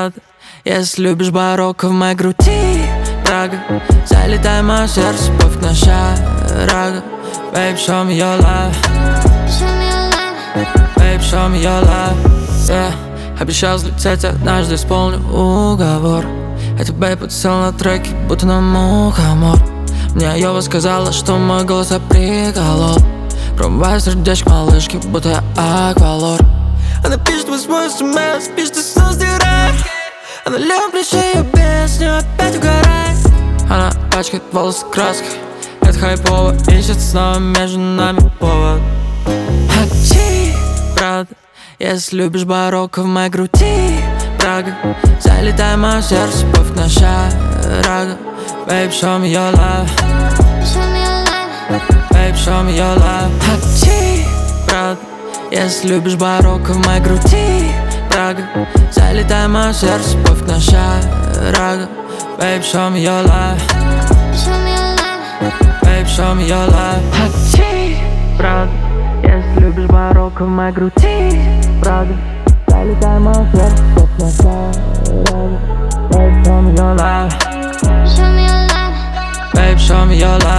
правда. Если любишь барокко в моей груди, Прага, залетай в мое сердце, любовь наша рага. Babe, show me your love. Babe, show me your love, yeah. Обещал взлететь, однажды исполню уговор. Это бейб подсел на треки, будто на мухомор. Мне Йова сказала, что мой голос приколол. Промываю сердечко малышки, будто я аквалор. Она пишет восьмой смс, пишет и снова стирает. Она левом плече, ее песню опять угорает. Она пачкает волосы краской, это хайпово, ищет снова между нами повод. Правда, если любишь барокко в моей груди, Прага, залетай в мое сердце, любовь наша рага. Babe, show me your love. Babe, show me your love. Правда, если любишь барокко в моей груди, Прага, залетай в мое сердце, любовь наша рага. Babe, show me your love. Babe, show me your love. Правда, если любишь барокко в моей груди, Прага, залетай в мое сердце, любовь наша рага. Babe, show me your love. Babe, show me your love.